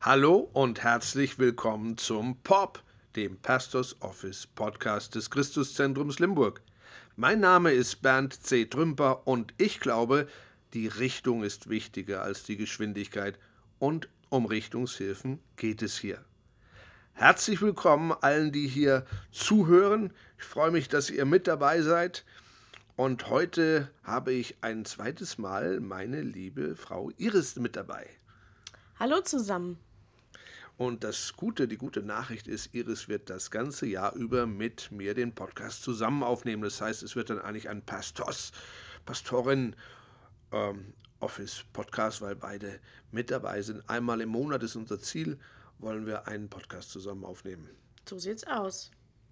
Hallo und herzlich willkommen zum POP, dem Pastors Office Podcast des Christuszentrums Limburg. Mein Name ist Bernd C. Trümper und ich glaube, die Richtung ist wichtiger als die Geschwindigkeit und um Richtungshilfen geht es hier. Herzlich willkommen allen, die hier zuhören. Ich freue mich, dass ihr mit dabei seid. Und heute habe ich ein zweites Mal meine liebe Frau Iris mit dabei. Hallo zusammen. Und die gute Nachricht ist, Iris wird das ganze Jahr über mit mir den Podcast zusammen aufnehmen. Das heißt, es wird dann eigentlich ein Pastorin Office Podcast, weil beide mit dabei sind. Einmal im Monat ist unser Ziel, wollen wir einen Podcast zusammen aufnehmen. So sieht's aus.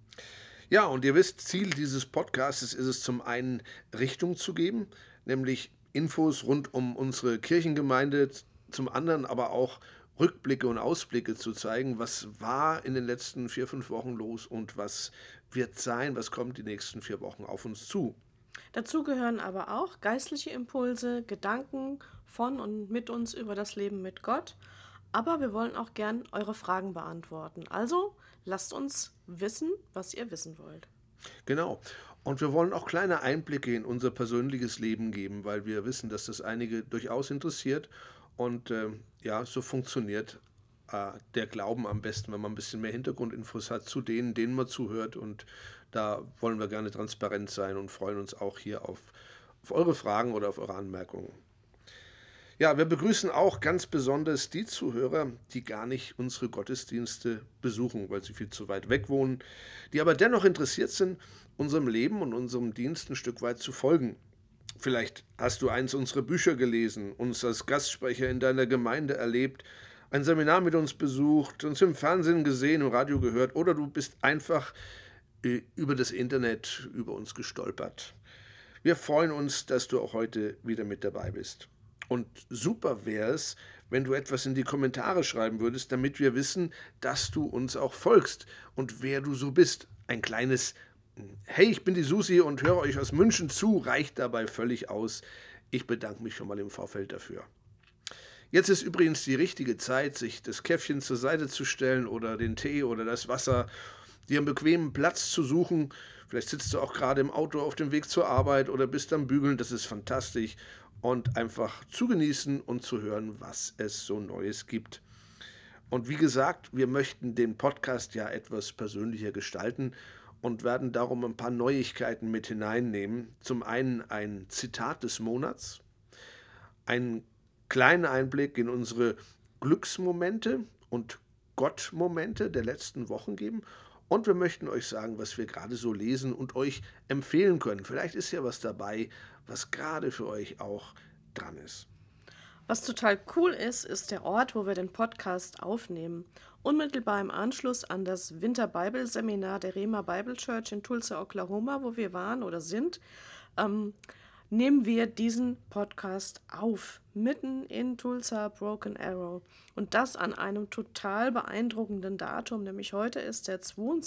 Ja, und ihr wisst, Ziel dieses Podcasts ist es zum einen Richtung zu geben, nämlich Infos rund um unsere Kirchengemeinde, zum anderen aber auch Rückblicke und Ausblicke zu zeigen, was war in den letzten 4, 5 Wochen los und was wird sein, was kommt die nächsten 4 Wochen auf uns zu. Dazu gehören aber auch geistliche Impulse, Gedanken von und mit uns über das Leben mit Gott. Aber wir wollen auch gern eure Fragen beantworten. Also lasst uns wissen, was ihr wissen wollt. Genau. Und wir wollen auch kleine Einblicke in unser persönliches Leben geben, weil wir wissen, dass das einige durchaus interessiert. Und ja, so funktioniert der Glauben am besten, wenn man ein bisschen mehr Hintergrundinfos hat zu denen man zuhört. Und da wollen wir gerne transparent sein und freuen uns auch hier auf eure Fragen oder auf eure Anmerkungen. Ja, wir begrüßen auch ganz besonders die Zuhörer, die gar nicht unsere Gottesdienste besuchen, weil sie viel zu weit weg wohnen, die aber dennoch interessiert sind, unserem Leben und unserem Dienst ein Stück weit zu folgen. Vielleicht hast du eins unserer Bücher gelesen, uns als Gastsprecher in deiner Gemeinde erlebt, ein Seminar mit uns besucht, uns im Fernsehen gesehen, im Radio gehört oder du bist einfach über das Internet über uns gestolpert. Wir freuen uns, dass du auch heute wieder mit dabei bist. Und super wäre es, wenn du etwas in die Kommentare schreiben würdest, damit wir wissen, dass du uns auch folgst und wer du so bist. Ein kleines Hey, ich bin die Susi und höre euch aus München zu, reicht dabei völlig aus. Ich bedanke mich schon mal im Vorfeld dafür. Jetzt ist übrigens die richtige Zeit, sich das Käffchen zur Seite zu stellen oder den Tee oder das Wasser, dir einen bequemen Platz zu suchen. Vielleicht sitzt du auch gerade im Auto auf dem Weg zur Arbeit oder bist am Bügeln, das ist fantastisch. Und einfach zu genießen und zu hören, was es so Neues gibt. Und wie gesagt, wir möchten den Podcast ja etwas persönlicher gestalten und werden darum ein paar Neuigkeiten mit hineinnehmen. Zum einen ein Zitat des Monats, einen kleinen Einblick in unsere Glücksmomente und Gottmomente der letzten Wochen geben. Und wir möchten euch sagen, was wir gerade so lesen und euch empfehlen können. Vielleicht ist ja was dabei, was gerade für euch auch dran ist. Was total cool ist, ist der Ort, wo wir den Podcast aufnehmen. Unmittelbar im Anschluss an das Winter-Bible-Seminar der Rhema Bible Church in Tulsa, Oklahoma, wo wir waren oder sind, ähm, nehmen wir diesen Podcast auf, mitten in Tulsa, Broken Arrow. Und das an einem total beeindruckenden Datum, nämlich heute ist der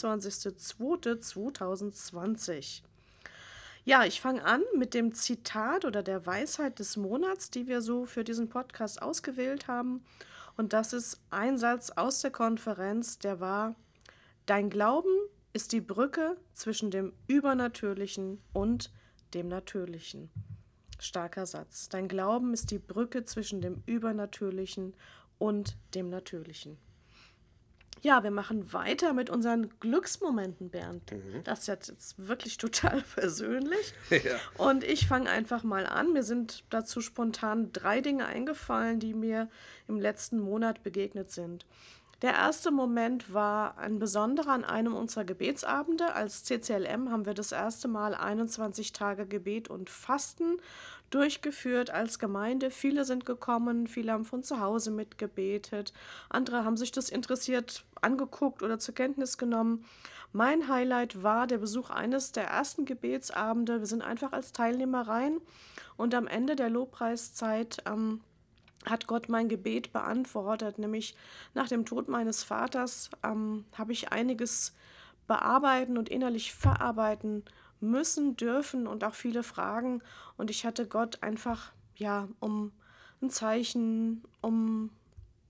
22.02.2020. Ja, ich fange an mit dem Zitat oder der Weisheit des Monats, die wir so für diesen Podcast ausgewählt haben. Und das ist ein Satz aus der Konferenz, der war: Dein Glauben ist die Brücke zwischen dem Übernatürlichen und dem Natürlichen. Starker Satz. Dein Glauben ist die Brücke zwischen dem Übernatürlichen und dem Natürlichen. Ja, wir machen weiter mit unseren Glücksmomenten, Bernd. Das ist jetzt wirklich total persönlich. Ja. Und ich fange einfach mal an. Mir sind dazu spontan 3 Dinge eingefallen, die mir im letzten Monat begegnet sind. Der erste Moment war ein besonderer an einem unserer Gebetsabende. Als CCLM haben wir das erste Mal 21 Tage Gebet und Fasten durchgeführt als Gemeinde. Viele sind gekommen, viele haben von zu Hause mitgebetet, andere haben sich das interessiert angeguckt oder zur Kenntnis genommen. Mein Highlight war der Besuch eines der ersten Gebetsabende. Wir sind einfach als Teilnehmer rein und am Ende der Lobpreiszeit hat Gott mein Gebet beantwortet, nämlich nach dem Tod meines Vaters habe ich einiges bearbeiten und innerlich verarbeiten müssen, dürfen und auch viele Fragen. Und ich hatte Gott einfach, ja, um ein Zeichen, um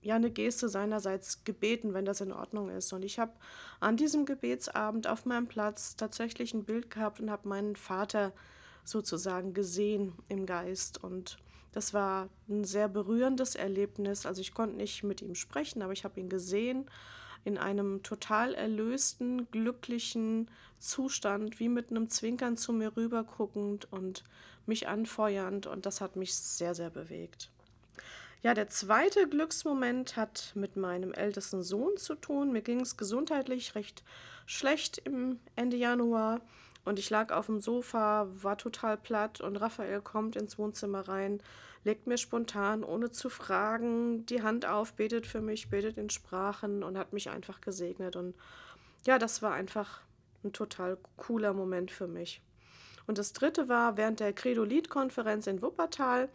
ja eine Geste seinerseits gebeten, wenn das in Ordnung ist. Und ich habe an diesem Gebetsabend auf meinem Platz tatsächlich ein Bild gehabt und habe meinen Vater sozusagen gesehen im Geist. Und das war ein sehr berührendes Erlebnis. Also ich konnte nicht mit ihm sprechen, aber ich habe ihn gesehen in einem total erlösten, glücklichen Zustand, wie mit einem Zwinkern zu mir rüberguckend und mich anfeuernd. Und das hat mich sehr, sehr bewegt. Ja, der zweite Glücksmoment hat mit meinem ältesten Sohn zu tun. Mir ging es gesundheitlich recht schlecht im Ende Januar und ich lag auf dem Sofa, war total platt und Raphael kommt ins Wohnzimmer rein, legt mir spontan, ohne zu fragen, die Hand auf, betet für mich, betet in Sprachen und hat mich einfach gesegnet. Und ja, das war einfach ein total cooler Moment für mich. Und das dritte war während der Credo-Lied-Konferenz in Wuppertal.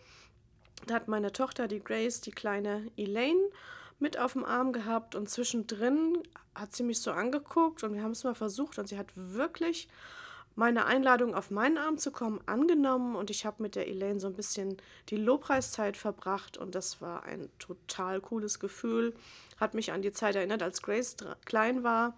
Da hat meine Tochter, die Grace, die kleine Elaine mit auf dem Arm gehabt und zwischendrin hat sie mich so angeguckt und wir haben es mal versucht und sie hat wirklich meine Einladung, auf meinen Arm zu kommen, angenommen und ich habe mit der Elaine so ein bisschen die Lobpreiszeit verbracht und das war ein total cooles Gefühl. Hat mich an die Zeit erinnert, als Grace klein war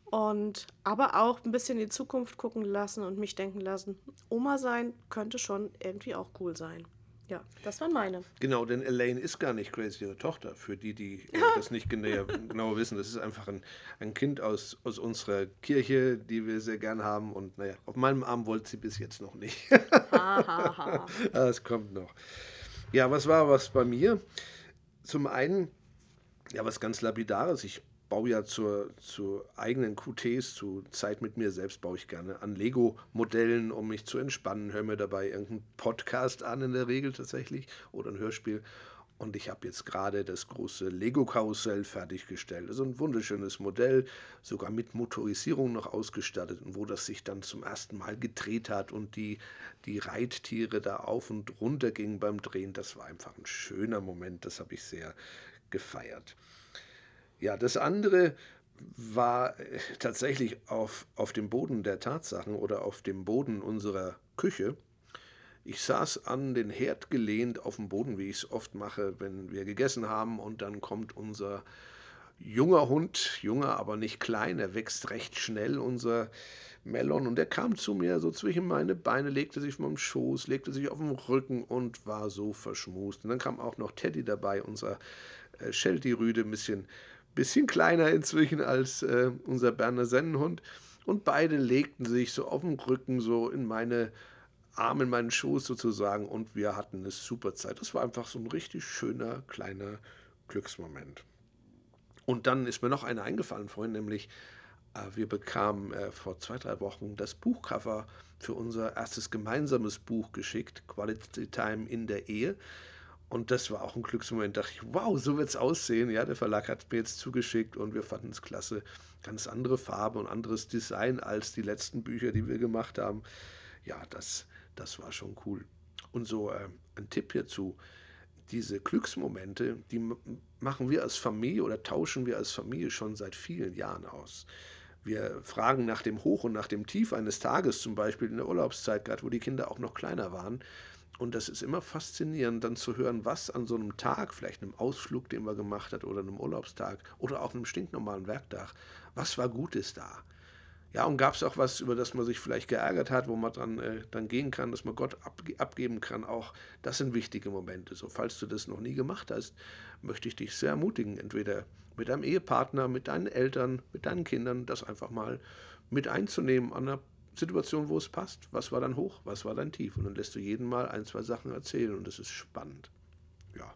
und aber auch ein bisschen in die Zukunft gucken lassen und mich denken lassen, Oma sein könnte schon irgendwie auch cool sein. Ja, das waren meine. Genau, denn Elaine ist gar nicht Grace, ihre Tochter. Für die, die das nicht genau wissen, das ist einfach ein Kind aus unserer Kirche, die wir sehr gern haben. Und naja, auf meinem Arm wollte sie bis jetzt noch nicht. Ha, ha, ha. Das kommt noch. Ja, was bei mir? Zum einen, ja, was ganz Lapidares. Ich baue ja zu eigenen QTs, zu Zeit mit mir selbst, baue ich gerne an Lego-Modellen, um mich zu entspannen. Höre mir dabei irgendeinen Podcast an, in der Regel tatsächlich, oder ein Hörspiel. Und ich habe jetzt gerade das große Lego-Karussell fertiggestellt. Also ein wunderschönes Modell, sogar mit Motorisierung noch ausgestattet, und wo das sich dann zum ersten Mal gedreht hat und die Reittiere da auf und runter gingen beim Drehen. Das war einfach ein schöner Moment, das habe ich sehr gefeiert. Ja, das andere war tatsächlich auf dem Boden der Tatsachen oder auf dem Boden unserer Küche. Ich saß an den Herd gelehnt auf dem Boden, wie ich es oft mache, wenn wir gegessen haben, und dann kommt unser junger Hund, junger, aber nicht klein, er wächst recht schnell, unser Melon, und er kam zu mir so zwischen meine Beine, legte sich auf meinen Schoß, legte sich auf den Rücken und war so verschmust. Und dann kam auch noch Teddy dabei, unser Sheltie-Rüde, ein bisschen kleiner inzwischen als unser Berner Sennenhund. Und beide legten sich so auf den Rücken, so in meine Arme, in meinen Schoß sozusagen. Und wir hatten eine super Zeit. Das war einfach so ein richtig schöner, kleiner Glücksmoment. Und dann ist mir noch einer eingefallen vorhin, nämlich wir bekamen vor 2, 3 Wochen das Buchcover für unser erstes gemeinsames Buch geschickt, Quality Time in der Ehe. Und das war auch ein Glücksmoment. Da dachte ich, wow, so wird es aussehen. Ja, der Verlag hat mir jetzt zugeschickt und wir fanden es klasse. Ganz andere Farbe und anderes Design als die letzten Bücher, die wir gemacht haben. Ja, das war schon cool. Und so ein Tipp hierzu: Diese Glücksmomente, die machen wir als Familie oder tauschen wir als Familie schon seit vielen Jahren aus. Wir fragen nach dem Hoch und nach dem Tief eines Tages, zum Beispiel in der Urlaubszeit, gerade wo die Kinder auch noch kleiner waren. Und das ist immer faszinierend, dann zu hören, was an so einem Tag, vielleicht einem Ausflug, den man gemacht hat, oder einem Urlaubstag oder auch einem stinknormalen Werktag, was war Gutes da? Ja, und gab es auch was, über das man sich vielleicht geärgert hat, wo man dann gehen kann, dass man Gott abgeben kann. Auch das sind wichtige Momente. So, falls du das noch nie gemacht hast, möchte ich dich sehr ermutigen, entweder mit deinem Ehepartner, mit deinen Eltern, mit deinen Kindern, das einfach mal mit einzunehmen an einer Situation, wo es passt. Was war dein Hoch, was war dein Tief? Und dann lässt du jeden Mal 1, 2 Sachen erzählen und das ist spannend. Ja.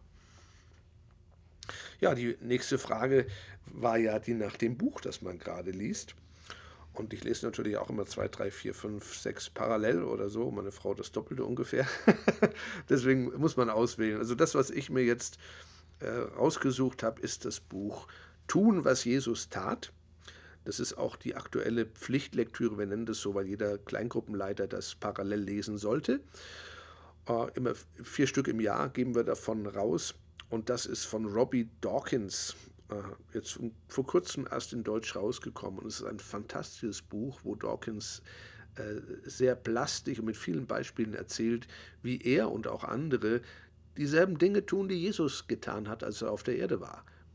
Ja, die nächste Frage war ja die nach dem Buch, das man gerade liest. Und ich lese natürlich auch immer 2, 3, 4, 5, 6 parallel oder so. Meine Frau das Doppelte ungefähr. Deswegen muss man auswählen. Also das, was ich mir jetzt rausgesucht habe, ist das Buch Tun, was Jesus tat. Das ist auch die aktuelle Pflichtlektüre. Wir nennen das so, weil jeder Kleingruppenleiter das parallel lesen sollte. Immer 4 Stück im Jahr geben wir davon raus. Und das ist von Robbie Dawkins. Jetzt vor kurzem erst in Deutsch rausgekommen. Und es ist ein fantastisches Buch, wo Dawkins sehr plastisch und mit vielen Beispielen erzählt, wie er und auch andere dieselben Dinge tun, die Jesus getan hat, als er auf der Erde war.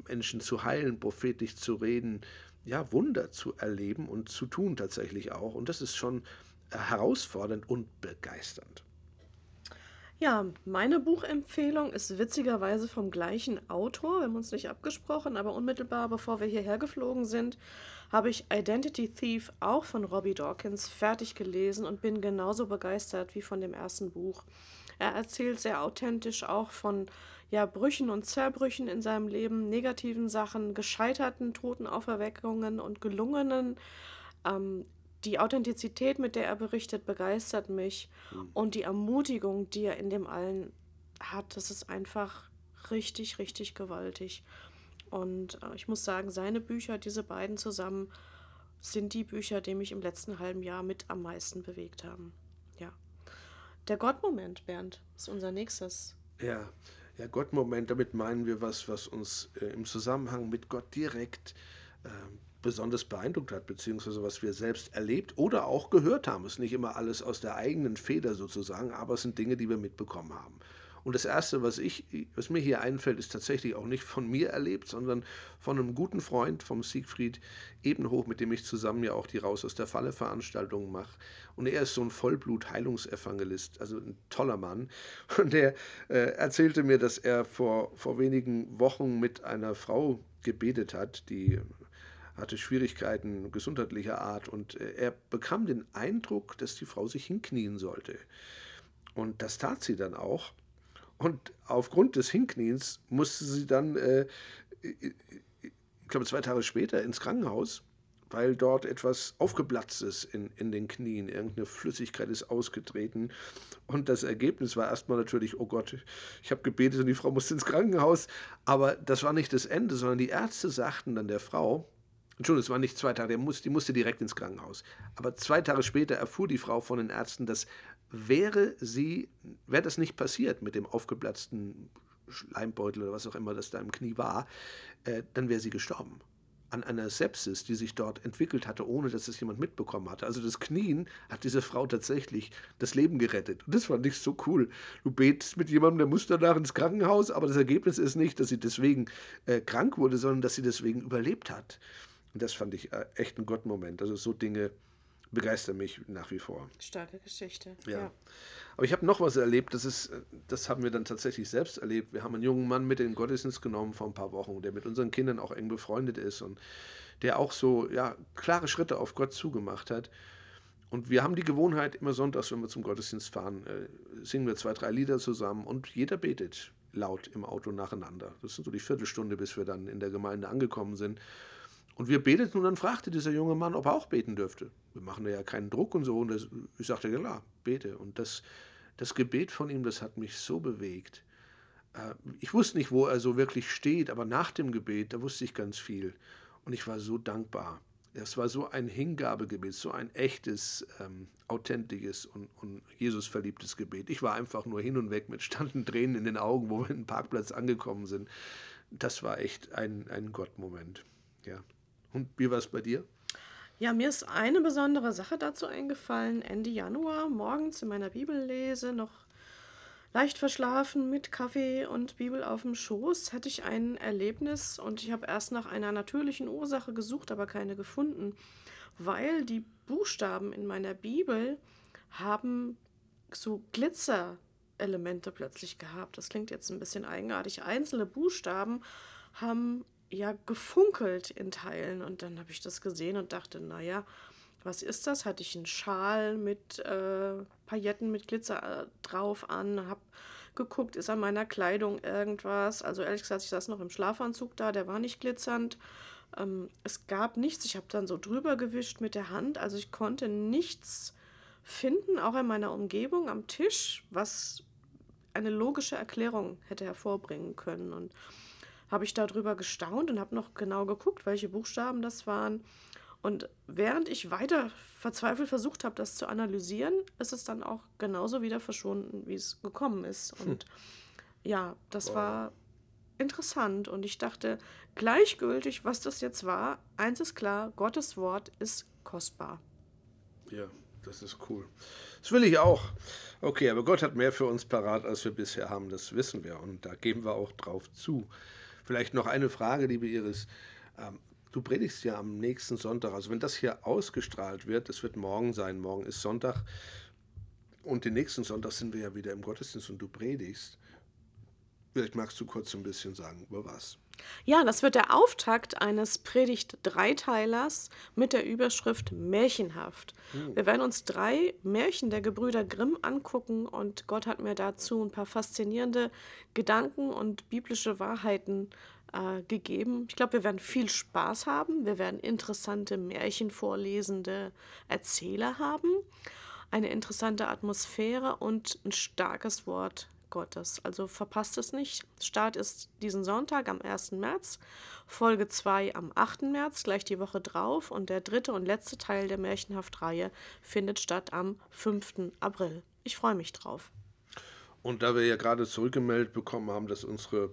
Menschen zu heilen, prophetisch zu reden, ja, Wunder zu erleben und zu tun tatsächlich auch. Und das ist schon herausfordernd und begeisternd. Ja, meine Buchempfehlung ist witzigerweise vom gleichen Autor. Wir haben uns nicht abgesprochen, aber unmittelbar bevor wir hierher geflogen sind, habe ich Identity Thief auch von Robbie Dawkins fertig gelesen und bin genauso begeistert wie von dem ersten Buch. Er erzählt sehr authentisch auch von ja, Brüchen und Zerbrüchen in seinem Leben, negativen Sachen, gescheiterten Totenauferweckungen und gelungenen. Ähm, die Authentizität, mit der er berichtet, begeistert mich. Und die Ermutigung, die er in dem allen hat, das ist einfach richtig, richtig gewaltig. Und ich muss sagen, seine Bücher, diese beiden zusammen, sind die Bücher, die mich im letzten halben Jahr mit am meisten bewegt haben. Ja. Der Gottmoment, Bernd, ist unser nächstes. Ja, ja, Gott-Moment, damit meinen wir was uns im Zusammenhang mit Gott direkt äh, besonders beeindruckt hat, beziehungsweise was wir selbst erlebt oder auch gehört haben. Es ist nicht immer alles aus der eigenen Feder sozusagen, aber es sind Dinge, die wir mitbekommen haben. Und das Erste, was mir hier einfällt, ist tatsächlich auch nicht von mir erlebt, sondern von einem guten Freund, vom Siegfried Ebenhoch, mit dem ich zusammen ja auch die Raus aus der Falle Veranstaltungen mache. Und er ist so ein Vollblut-Heilungsevangelist, also ein toller Mann. Und der erzählte mir, dass er vor wenigen Wochen mit einer Frau gebetet hat, die hatte Schwierigkeiten gesundheitlicher Art und er bekam den Eindruck, dass die Frau sich hinknien sollte. Und das tat sie dann auch. Und aufgrund des Hinkniens musste sie dann, ich glaube 2 Tage später, ins Krankenhaus, weil dort etwas aufgeplatzt ist in den Knien. Irgendeine Flüssigkeit ist ausgetreten. Und das Ergebnis war erstmal natürlich, oh Gott, ich habe gebetet und die Frau musste ins Krankenhaus. Aber das war nicht das Ende, sondern die Ärzte sagten dann der Frau, Entschuldigung, es waren nicht 2 Tage, die musste direkt ins Krankenhaus. Aber 2 Tage später erfuhr die Frau von den Ärzten, dass wäre das nicht passiert mit dem aufgeplatzten Schleimbeutel oder was auch immer das da im Knie war, dann wäre sie gestorben. An einer Sepsis, die sich dort entwickelt hatte, ohne dass es jemand mitbekommen hatte. Also das Knien hat diese Frau tatsächlich das Leben gerettet. Und das fand ich so cool. Du betest mit jemandem, der muss danach ins Krankenhaus, aber das Ergebnis ist nicht, dass sie deswegen krank wurde, sondern dass sie deswegen überlebt hat. Und das fand ich echt ein Gottmoment. Also so Dinge begeistern mich nach wie vor. Starke Geschichte. Ja. Aber ich habe noch was erlebt, das haben wir dann tatsächlich selbst erlebt. Wir haben einen jungen Mann mit in den Gottesdienst genommen vor ein paar Wochen, der mit unseren Kindern auch eng befreundet ist und der auch so ja, klare Schritte auf Gott zugemacht hat. Und wir haben die Gewohnheit, immer sonntags, wenn wir zum Gottesdienst fahren, singen wir 2, 3 Lieder zusammen und jeder betet laut im Auto nacheinander. Das sind so die Viertelstunde, bis wir dann in der Gemeinde angekommen sind. Und wir beteten und dann fragte dieser junge Mann, ob er auch beten dürfte. Wir machen ja keinen Druck und so. Und ich sagte, ja klar, bete. Und das Gebet von ihm, das hat mich so bewegt. Ich wusste nicht, wo er so wirklich steht, aber nach dem Gebet, da wusste ich ganz viel. Und ich war so dankbar. Es war so ein Hingabegebet, so ein echtes, authentisches und Jesus verliebtes Gebet. Ich war einfach nur hin und weg mit standen Tränen in den Augen, wo wir in den Parkplatz angekommen sind. Das war echt ein Gottmoment. Ja. Und wie war es bei dir? Ja, mir ist eine besondere Sache dazu eingefallen. Ende Januar morgens in meiner Bibellese, noch leicht verschlafen mit Kaffee und Bibel auf dem Schoß, hatte ich ein Erlebnis und ich habe erst nach einer natürlichen Ursache gesucht, aber keine gefunden, weil die Buchstaben in meiner Bibel haben so Glitzerelemente plötzlich gehabt. Das klingt jetzt ein bisschen eigenartig. Einzelne Buchstaben haben ja gefunkelt in Teilen und dann habe ich das gesehen und dachte, naja, was ist das? Hatte ich einen Schal mit Pailletten mit Glitzer drauf an, habe geguckt, ist an meiner Kleidung irgendwas. Also ehrlich gesagt, ich saß noch im Schlafanzug da, der war nicht glitzernd. Es gab nichts, ich habe dann so drüber gewischt mit der Hand, also ich konnte nichts finden, auch in meiner Umgebung am Tisch, was eine logische Erklärung hätte hervorbringen können. Und habe ich darüber gestaunt und habe noch genau geguckt, welche Buchstaben das waren. Und während ich weiter verzweifelt versucht habe, das zu analysieren, ist es dann auch genauso wieder verschwunden, wie es gekommen ist. Und ja, das war interessant. Und ich dachte, gleichgültig, was das jetzt war, eins ist klar, Gottes Wort ist kostbar. Ja, das ist cool. Das will ich auch. Okay, aber Gott hat mehr für uns parat, als wir bisher haben, das wissen wir. Und da geben wir auch drauf zu. Vielleicht noch eine Frage, liebe Iris. Du predigst ja am nächsten Sonntag. Also wenn das hier ausgestrahlt wird, das wird morgen sein, morgen ist Sonntag und den nächsten Sonntag sind wir ja wieder im Gottesdienst und du predigst. Vielleicht magst du kurz ein bisschen sagen, über was. Ja, das wird der Auftakt eines Predigt-Dreiteilers mit der Überschrift Märchenhaft. Wir werden uns 3 Märchen der Gebrüder Grimm angucken und Gott hat mir dazu ein paar faszinierende Gedanken und biblische Wahrheiten gegeben. Ich glaube, wir werden viel Spaß haben. Wir werden interessante Märchen vorlesende Erzähler haben, eine interessante Atmosphäre und ein starkes Wort Gottes. Also verpasst es nicht. Start ist diesen Sonntag am 1. März, Folge 2 am 8. März, gleich die Woche drauf und der 3. und letzte Teil der Märchenhaft-Reihe findet statt am 5. April. Ich freue mich drauf. Und da wir ja gerade zurückgemeldet bekommen haben, dass unsere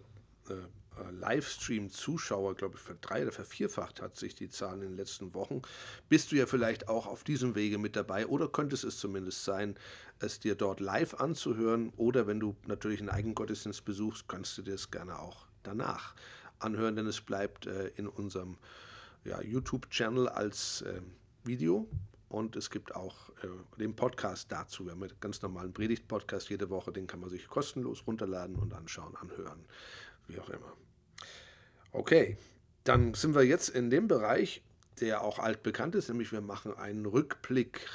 Livestream-Zuschauer, glaube ich, oder vervierfacht hat sich die Zahlen in den letzten Wochen, bist du ja vielleicht auch auf diesem Wege mit dabei oder könnte es zumindest sein, es dir dort live anzuhören oder wenn du natürlich einen eigenen Gottesdienst besuchst, kannst du dir es gerne auch danach anhören, denn es bleibt in unserem YouTube-Channel als Video. Und es gibt auch den Podcast dazu. Wir haben einen ganz normalen Predigt-Podcast jede Woche, den kann man sich kostenlos runterladen und anschauen, anhören, wie auch immer. Okay, dann sind wir jetzt in dem Bereich, der auch altbekannt ist, nämlich wir machen einen Rückblick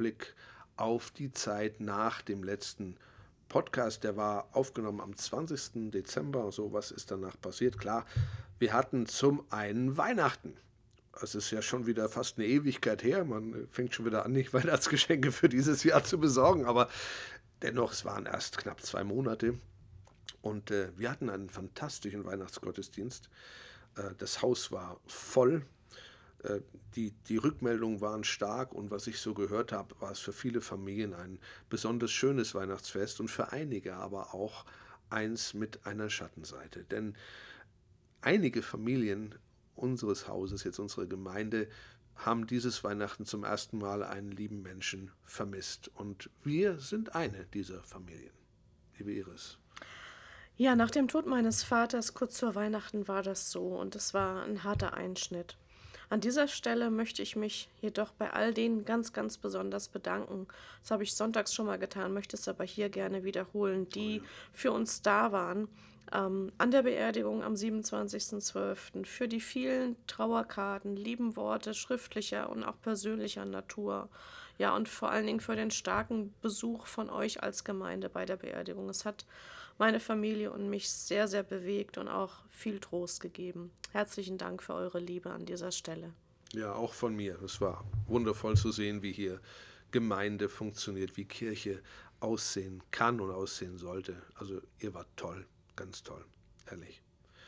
auf die Zeit nach dem letzten Podcast. Der war aufgenommen am 20. Dezember. So, was ist danach passiert? Klar, wir hatten zum einen Weihnachten. Es ist ja schon wieder fast eine Ewigkeit her. Man fängt schon wieder an, nicht Weihnachtsgeschenke für dieses Jahr zu besorgen. Aber dennoch, es waren erst knapp 2 Monate. Und wir hatten einen fantastischen Weihnachtsgottesdienst. Das Haus war voll. Die Rückmeldungen waren stark. Und was ich so gehört habe, war es für viele Familien ein besonders schönes Weihnachtsfest. Und für einige aber auch eins mit einer Schattenseite. Denn einige Familien unseres Hauses, jetzt unsere Gemeinde, haben dieses Weihnachten zum ersten Mal einen lieben Menschen vermisst. Und wir sind eine dieser Familien. Liebe Iris. Ja, nach dem Tod meines Vaters kurz vor Weihnachten war das so und es war ein harter Einschnitt. An dieser Stelle möchte ich mich jedoch bei all denen ganz, ganz besonders bedanken. Das habe ich sonntags schon mal getan, möchte es aber hier gerne wiederholen, die für uns da waren. An der Beerdigung am 27.12. für die vielen Trauerkarten, lieben Worte schriftlicher und auch persönlicher Natur. Ja, und vor allen Dingen für den starken Besuch von euch als Gemeinde bei der Beerdigung. Es hat meine Familie und mich sehr, sehr bewegt und auch viel Trost gegeben. Herzlichen Dank für eure Liebe an dieser Stelle. Ja, auch von mir. Es war wundervoll zu sehen, wie hier Gemeinde funktioniert, wie Kirche aussehen kann und aussehen sollte. Also ihr wart toll, ganz toll, ehrlich.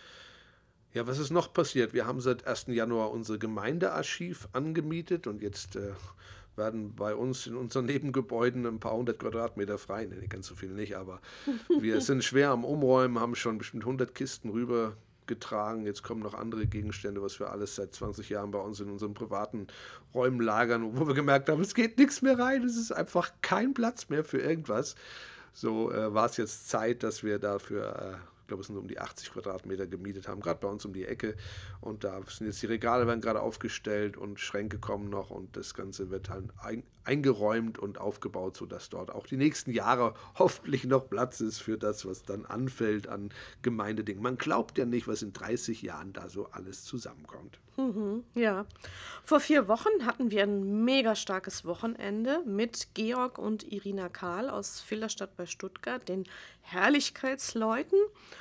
Ja, was ist noch passiert? Wir haben seit 1. Januar unser Gemeindearchiv angemietet und jetzt werden bei uns in unseren Nebengebäuden ein paar 100 Quadratmeter frei. Nee, ganz so viel nicht, aber wir sind schwer am Umräumen, haben schon bestimmt 100 Kisten rübergetragen. Jetzt kommen noch andere Gegenstände, was wir alles seit 20 Jahren bei uns in unseren privaten Räumen lagern, wo wir gemerkt haben, es geht nichts mehr rein, es ist einfach kein Platz mehr für irgendwas. So war es jetzt Zeit, dass wir dafür ich glaube, es sind um die 80 Quadratmeter gemietet haben, gerade bei uns um die Ecke. Und da sind jetzt die Regale werden gerade aufgestellt und Schränke kommen noch und das Ganze wird halt eingeräumt und aufgebaut, sodass dort auch die nächsten Jahre hoffentlich noch Platz ist für das, was dann anfällt an Gemeindedingen. Man glaubt ja nicht, was in 30 Jahren da so alles zusammenkommt. Ja, vor 4 Wochen hatten wir ein mega starkes Wochenende mit Georg und Irina Kahl aus Villerstadt bei Stuttgart, den Herrlichkeitsleuten.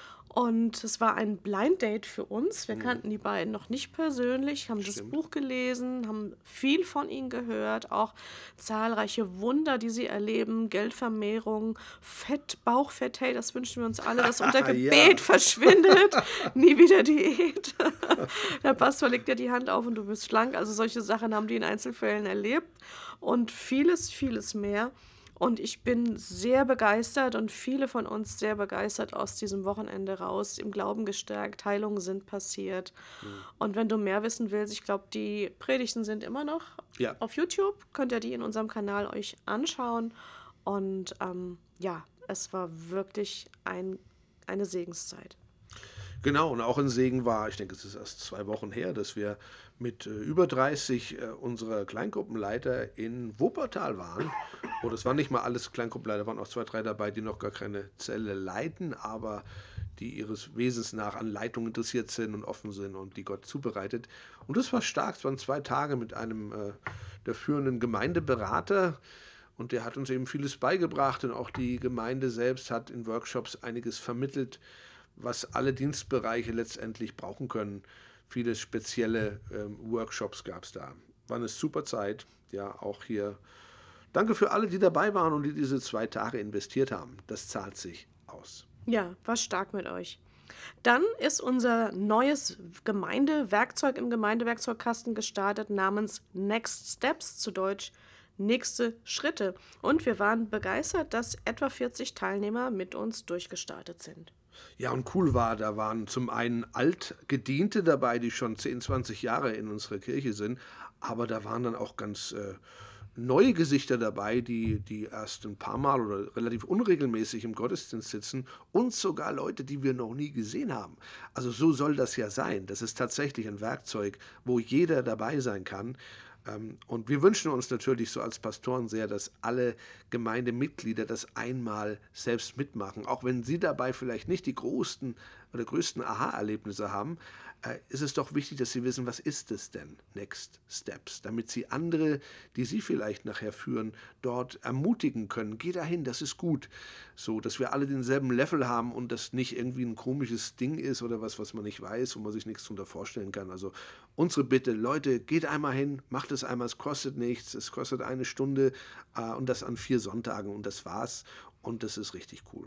Und es war ein Blind Date für uns. Wir kannten die beiden noch nicht persönlich, haben das Buch gelesen, haben viel von ihnen gehört, auch zahlreiche Wunder, die sie erleben, Geldvermehrung, Fett, Bauchfett, hey, das wünschen wir uns alle, dass unter Gebet verschwindet, nie wieder Diät. Der Pastor legt dir die Hand auf und du bist schlank. Also solche Sachen haben die in Einzelfällen erlebt und vieles, vieles mehr. Und ich bin sehr begeistert und viele von uns sehr begeistert aus diesem Wochenende raus, im Glauben gestärkt, Heilungen sind passiert. Und wenn du mehr wissen willst, ich glaube, die Predigten sind immer noch auf YouTube, könnt ihr die in unserem Kanal euch anschauen. Und es war wirklich eine Segenszeit. Genau, und auch ein Segen war, ich denke, es ist erst 2 Wochen her, dass wir mit über 30 unserer Kleingruppenleiter in Wuppertal waren. Und es waren nicht mal alles Kleingruppenleiter, waren auch 2, 3 dabei, die noch gar keine Zelle leiten, aber die ihres Wesens nach an Leitung interessiert sind und offen sind und die Gott zubereitet. Und das war stark. Es waren 2 Tage mit einem der führenden Gemeindeberater. Und der hat uns eben vieles beigebracht und auch die Gemeinde selbst hat in Workshops einiges vermittelt, was alle Dienstbereiche letztendlich brauchen können. Viele spezielle Workshops gab es da. War eine super Zeit. Ja, auch hier. Danke für alle, die dabei waren und die diese 2 Tage investiert haben. Das zahlt sich aus. Ja, war stark mit euch. Dann ist unser neues Gemeindewerkzeug im Gemeindewerkzeugkasten gestartet namens Next Steps, zu Deutsch nächste Schritte. Und wir waren begeistert, dass etwa 40 Teilnehmer mit uns durchgestartet sind. Ja, und cool war, da waren zum einen Altgediente dabei, die schon 10, 20 Jahre in unserer Kirche sind, aber da waren dann auch ganz neue Gesichter dabei, die erst ein paar Mal oder relativ unregelmäßig im Gottesdienst sitzen und sogar Leute, die wir noch nie gesehen haben. Also so soll das ja sein. Das ist tatsächlich ein Werkzeug, wo jeder dabei sein kann. Und wir wünschen uns natürlich so als Pastoren sehr, dass alle Gemeindemitglieder das einmal selbst mitmachen. Auch wenn sie dabei vielleicht nicht die größten Aha-Erlebnisse haben, ist es doch wichtig, dass sie wissen, was ist es denn, Next Steps, damit sie andere, die sie vielleicht nachher führen, dort ermutigen können. Geh dahin, das ist gut. So, dass wir alle denselben Level haben und das nicht irgendwie ein komisches Ding ist oder was man nicht weiß, wo man sich nichts darunter vorstellen kann. Also unsere Bitte, Leute, geht einmal hin, macht es einmal, es kostet nichts, es kostet 1 Stunde und das an 4 Sonntagen und das war's und das ist richtig cool.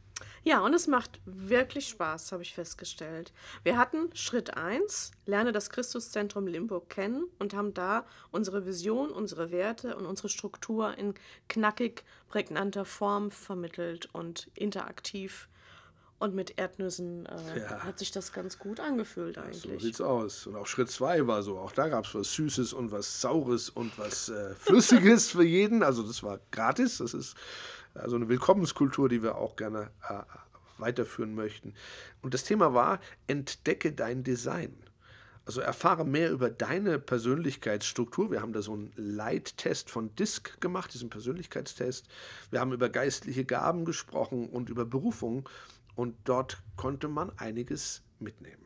Ja, und es macht wirklich Spaß, habe ich festgestellt. Wir hatten Schritt 1, lerne das Christuszentrum Limburg kennen und haben da unsere Vision, unsere Werte und unsere Struktur in knackig, prägnanter Form vermittelt und interaktiv. Und mit Erdnüssen Ja. hat sich das ganz gut angefühlt So eigentlich. sieht's aus. Und auch Schritt 2 war so. Auch da gab es was Süßes und was Saures und was Flüssiges für jeden. Also das war gratis. Das ist also eine Willkommenskultur, die wir auch gerne weiterführen möchten. Und das Thema war, entdecke dein Design. Also erfahre mehr über deine Persönlichkeitsstruktur. Wir haben da so einen Leittest von DISC gemacht, diesen Persönlichkeitstest. Wir haben über geistliche Gaben gesprochen und über Berufung. Und dort konnte man einiges mitnehmen.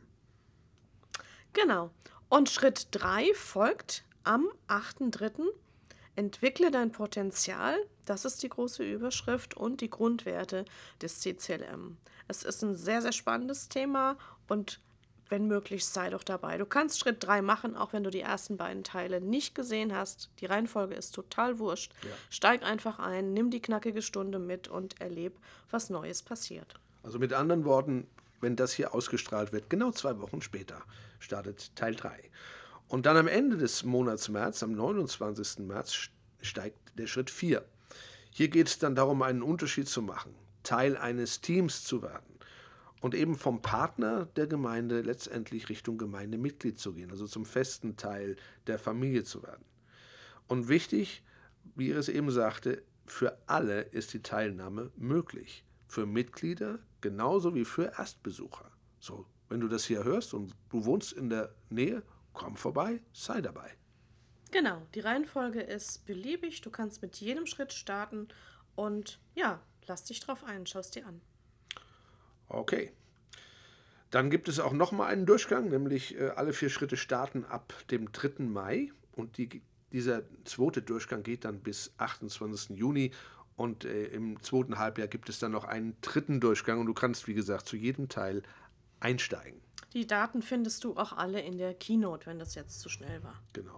Genau. Und Schritt 3 folgt am 8.3. Entwickle dein Potenzial. Das ist die große Überschrift und die Grundwerte des CCLM. Es ist ein sehr, sehr spannendes Thema und wenn möglich, sei doch dabei. Du kannst Schritt 3 machen, auch wenn du die ersten beiden Teile nicht gesehen hast. Die Reihenfolge ist total wurscht. Ja. Steig einfach ein, nimm die knackige Stunde mit und erleb, was Neues passiert. Also mit anderen Worten, wenn das hier ausgestrahlt wird, genau 2 Wochen später startet Teil 3. Und dann am Ende des Monats März, am 29. März, steigt der Schritt 4. Hier geht es dann darum, einen Unterschied zu machen, Teil eines Teams zu werden und eben vom Partner der Gemeinde letztendlich Richtung Gemeindemitglied zu gehen, also zum festen Teil der Familie zu werden. Und wichtig, wie ihr es eben sagte, für alle ist die Teilnahme möglich. Für Mitglieder genauso wie für Erstbesucher. So, wenn du das hier hörst und du wohnst in der Nähe, komm vorbei, sei dabei. Genau, die Reihenfolge ist beliebig. Du kannst mit jedem Schritt starten und ja, lass dich drauf ein, schau es dir an. Okay. Dann gibt es auch nochmal einen Durchgang, nämlich alle 4 Schritte starten ab dem 3. Mai und dieser zweite Durchgang geht dann bis 28. Juni und im zweiten Halbjahr gibt es dann noch einen 3. Durchgang und du kannst, wie gesagt, zu jedem Teil einsteigen. Die Daten findest du auch alle in der Keynote, wenn das jetzt zu schnell war. Genau.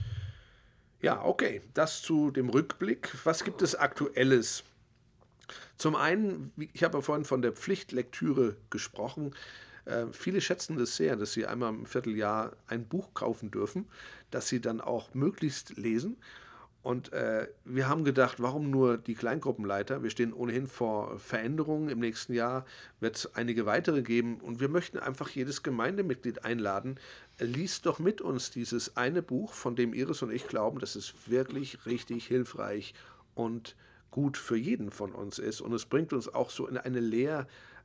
Ja, okay, das zu dem Rückblick. Was gibt es Aktuelles? Zum einen, ich habe ja vorhin von der Pflichtlektüre gesprochen. Viele schätzen das sehr, dass sie einmal im Vierteljahr ein Buch kaufen dürfen, das sie dann auch möglichst lesen. Und wir haben gedacht, warum nur die Kleingruppenleiter? Wir stehen ohnehin vor Veränderungen. Im nächsten Jahr wird es einige weitere geben. Und wir möchten einfach jedes Gemeindemitglied einladen. Liest doch mit uns dieses eine Buch, von dem Iris und ich glauben, dass es wirklich richtig hilfreich und gut für jeden von uns ist. Und es bringt uns auch so in eine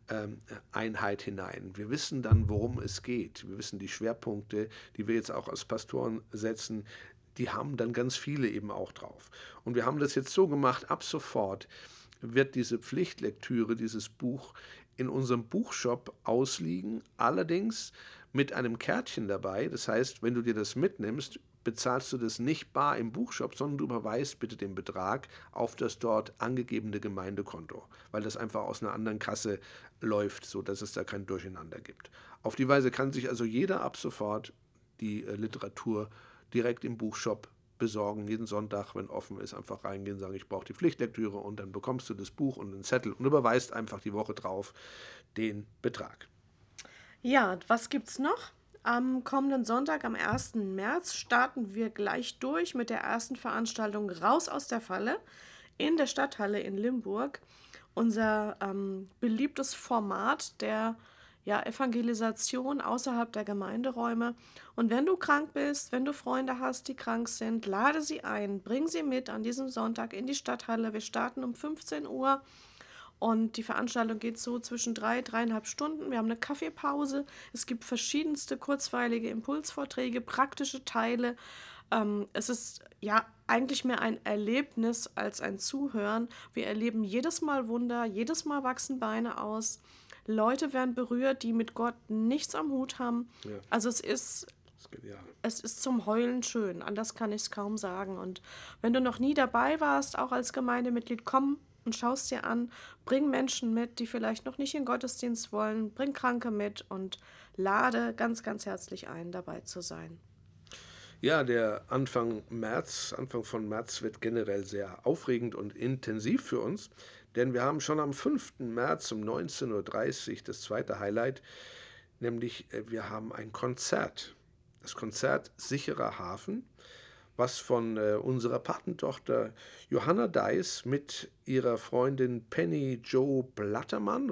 Einheit hinein. Wir wissen dann, worum es geht. Wir wissen die Schwerpunkte, die wir jetzt auch als Pastoren setzen, die haben dann ganz viele eben auch drauf. Und wir haben das jetzt so gemacht, ab sofort wird diese Pflichtlektüre, dieses Buch in unserem Buchshop ausliegen, allerdings mit einem Kärtchen dabei. Das heißt, wenn du dir das mitnimmst, bezahlst du das nicht bar im Buchshop, sondern du überweist bitte den Betrag auf das dort angegebene Gemeindekonto, weil das einfach aus einer anderen Kasse läuft, sodass es da kein Durcheinander gibt. Auf die Weise kann sich also jeder ab sofort die Literatur direkt im Buchshop besorgen, jeden Sonntag, wenn offen ist, einfach reingehen, sagen, ich brauche die Pflichtlektüre und dann bekommst du das Buch und einen Zettel und überweist einfach die Woche drauf den Betrag. Ja, was gibt's noch? Am kommenden Sonntag, am 1. März, starten wir gleich durch mit der ersten Veranstaltung Raus aus der Falle in der Stadthalle in Limburg. Unser beliebtes Format der Evangelisation außerhalb der Gemeinderäume. Und wenn du krank bist, wenn du Freunde hast, die krank sind, lade sie ein, bring sie mit an diesem Sonntag in die Stadthalle. Wir starten um 15 Uhr. Und die Veranstaltung geht so zwischen 3,5 Stunden. Wir haben eine Kaffeepause. Es gibt verschiedenste kurzweilige Impulsvorträge, praktische Teile. Es ist ja eigentlich mehr ein Erlebnis als ein Zuhören. Wir erleben jedes Mal Wunder, jedes Mal wachsen Beine aus. Leute werden berührt, die mit Gott nichts am Hut haben. Ja. Also es ist zum Heulen schön. Anders kann ich es kaum sagen. Und wenn du noch nie dabei warst, auch als Gemeindemitglied, komm und schaust dir an, bring Menschen mit, die vielleicht noch nicht in den Gottesdienst wollen, bring Kranke mit und lade ganz, ganz herzlich ein, dabei zu sein. Ja, der Anfang von März wird generell sehr aufregend und intensiv für uns, denn wir haben schon am 5. März um 19:30 Uhr das zweite Highlight, nämlich wir haben ein Konzert. Das Konzert Sicherer Hafen, was von unserer Patentochter Johanna Deiss mit ihrer Freundin Penny Jo Blatterman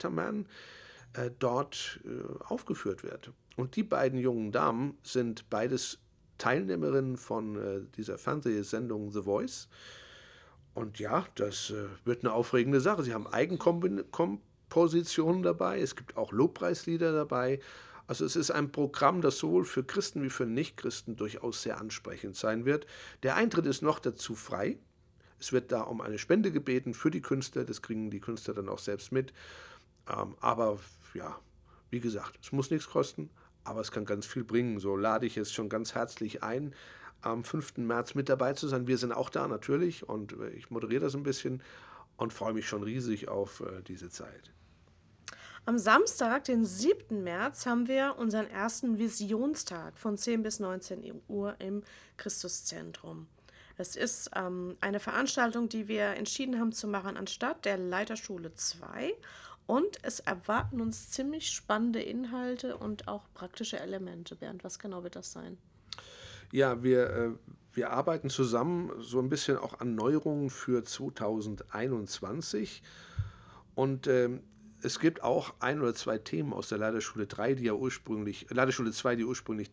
dort aufgeführt wird. Und die beiden jungen Damen sind beides Teilnehmerinnen von dieser Fernsehsendung The Voice. Und ja, das wird eine aufregende Sache. Sie haben Eigenkompositionen dabei, es gibt auch Lobpreislieder dabei. Also es ist ein Programm, das sowohl für Christen wie für Nichtchristen durchaus sehr ansprechend sein wird. Der Eintritt ist noch dazu frei. Es wird da um eine Spende gebeten für die Künstler. Das kriegen die Künstler dann auch selbst mit. Aber ja, wie gesagt, es muss nichts kosten, aber es kann ganz viel bringen. So lade ich es schon ganz herzlich ein, am 5. März mit dabei zu sein. Wir sind auch da natürlich und ich moderiere das ein bisschen und freue mich schon riesig auf diese Zeit. Am Samstag, den 7. März, haben wir unseren ersten Visionstag von 10 bis 19 Uhr im Christuszentrum. Es ist eine Veranstaltung, die wir entschieden haben zu machen anstatt der Leiterschule 2. Und es erwarten uns ziemlich spannende Inhalte und auch praktische Elemente. Bernd, was genau wird das sein? Ja, wir arbeiten zusammen so ein bisschen auch an Neuerungen für 2021 und es gibt auch ein oder zwei Themen aus der Leiterschule 3, Leiterschule 2, die ursprünglich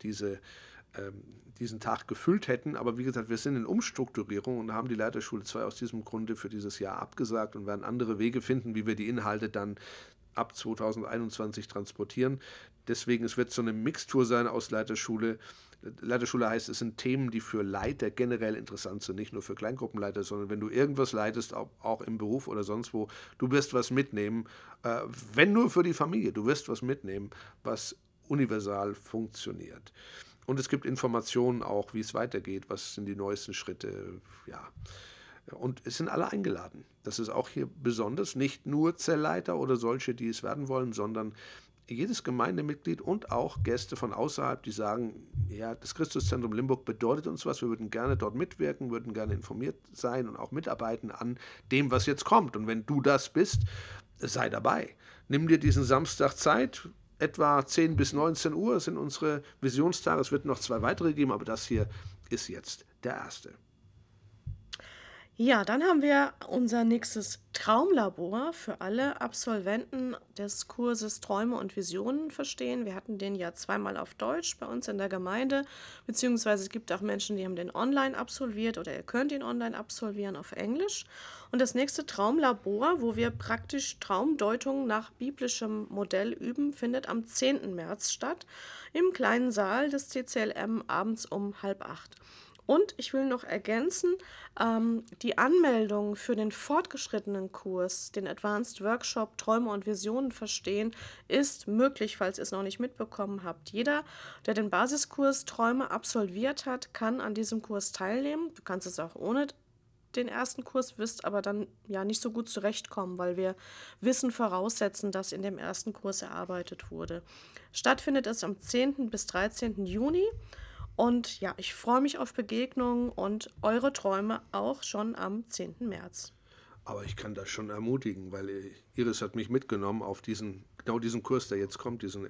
diesen Tag gefüllt hätten. Aber wie gesagt, wir sind in Umstrukturierung und haben die Leiterschule 2 aus diesem Grunde für dieses Jahr abgesagt und werden andere Wege finden, wie wir die Inhalte dann ab 2021 transportieren. Deswegen, es wird so eine Mixtur sein aus Leiterschule. Leiterschule heißt, es sind Themen, die für Leiter generell interessant sind, nicht nur für Kleingruppenleiter, sondern wenn du irgendwas leitest, auch im Beruf oder sonst wo, du wirst was mitnehmen, wenn nur für die Familie, du wirst was mitnehmen, was universal funktioniert. Und es gibt Informationen auch, wie es weitergeht, was sind die neuesten Schritte, ja. Und es sind alle eingeladen. Das ist auch hier besonders, nicht nur Zellleiter oder solche, die es werden wollen, sondern jedes Gemeindemitglied und auch Gäste von außerhalb, die sagen, ja, das Christuszentrum Limburg bedeutet uns was, wir würden gerne dort mitwirken, würden gerne informiert sein und auch mitarbeiten an dem, was jetzt kommt. Und wenn du das bist, sei dabei. Nimm dir diesen Samstag Zeit, etwa 10 bis 19 Uhr sind unsere Visionstage. Es wird noch 2 weitere geben, aber das hier ist jetzt der erste. Ja, dann haben wir unser nächstes Traumlabor für alle Absolventen des Kurses Träume und Visionen verstehen. Wir hatten den ja zweimal auf Deutsch bei uns in der Gemeinde, beziehungsweise es gibt auch Menschen, die haben den online absolviert oder ihr könnt ihn online absolvieren auf Englisch. Und das nächste Traumlabor, wo wir praktisch Traumdeutungen nach biblischem Modell üben, findet am 10. März statt, im kleinen Saal des CCLM abends um 7:30. Und ich will noch ergänzen, die Anmeldung für den fortgeschrittenen Kurs, den Advanced Workshop Träume und Visionen verstehen, ist möglich, falls ihr es noch nicht mitbekommen habt. Jeder, der den Basiskurs Träume absolviert hat, kann an diesem Kurs teilnehmen. Du kannst es auch ohne den ersten Kurs, wirst aber dann ja nicht so gut zurechtkommen, weil wir Wissen voraussetzen, das in dem ersten Kurs erarbeitet wurde. Stattfindet es am 10. bis 13. Juni. Und ja, ich freue mich auf Begegnungen und eure Träume auch schon am 10. März. Aber ich kann das schon ermutigen, weil Iris hat mich mitgenommen auf genau diesen Kurs, der jetzt kommt, diesen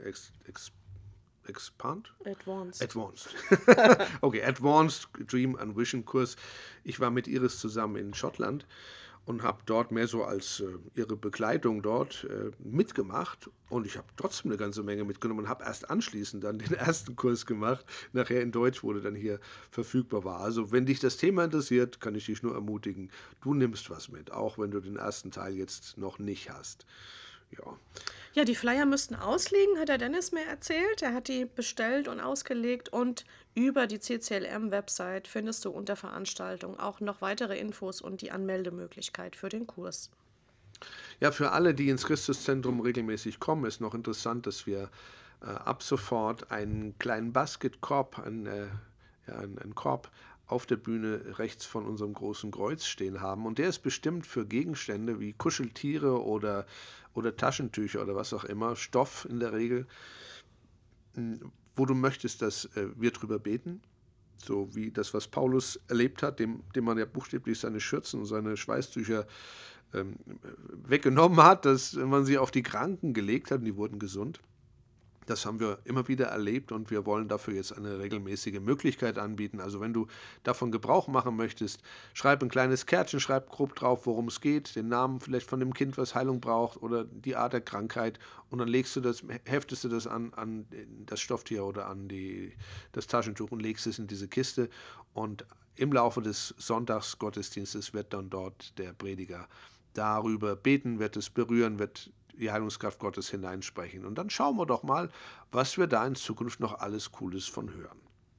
Expand? Advanced. Advanced. Okay, Advanced Dream and Vision Kurs. Ich war mit Iris zusammen in Schottland und habe dort mehr so als ihre Begleitung dort mitgemacht. Und ich habe trotzdem eine ganze Menge mitgenommen und habe erst anschließend dann den ersten Kurs gemacht. Nachher in Deutsch, wo der dann hier verfügbar war. Also wenn dich das Thema interessiert, kann ich dich nur ermutigen, du nimmst was mit, auch wenn du den ersten Teil jetzt noch nicht hast. Ja. Ja, die Flyer müssten ausliegen, hat der Dennis mir erzählt. Er hat die bestellt und ausgelegt und über die CCLM-Website findest du unter Veranstaltung auch noch weitere Infos und die Anmeldemöglichkeit für den Kurs. Ja, für alle, die ins Christuszentrum regelmäßig kommen, ist noch interessant, dass wir ab sofort einen kleinen Basketkorb, einen Korb auf der Bühne rechts von unserem großen Kreuz stehen haben. Und der ist bestimmt für Gegenstände wie Kuscheltiere oder Taschentücher oder was auch immer, Stoff in der Regel, wo du möchtest, dass wir drüber beten. So wie das, was Paulus erlebt hat, dem man ja buchstäblich seine Schürzen und seine Schweißtücher weggenommen hat, dass man sie auf die Kranken gelegt hat und die wurden gesund. Das haben wir immer wieder erlebt und wir wollen dafür jetzt eine regelmäßige Möglichkeit anbieten. Also wenn du davon Gebrauch machen möchtest, schreib ein kleines Kärtchen, schreib grob drauf, worum es geht, den Namen vielleicht von dem Kind, was Heilung braucht oder die Art der Krankheit und dann heftest du das an das Stofftier oder an das Taschentuch und legst es in diese Kiste und im Laufe des Sonntagsgottesdienstes wird dann dort der Prediger darüber beten, wird es berühren, wird die Heilungskraft Gottes hineinsprechen. Und dann schauen wir doch mal, was wir da in Zukunft noch alles Cooles von hören.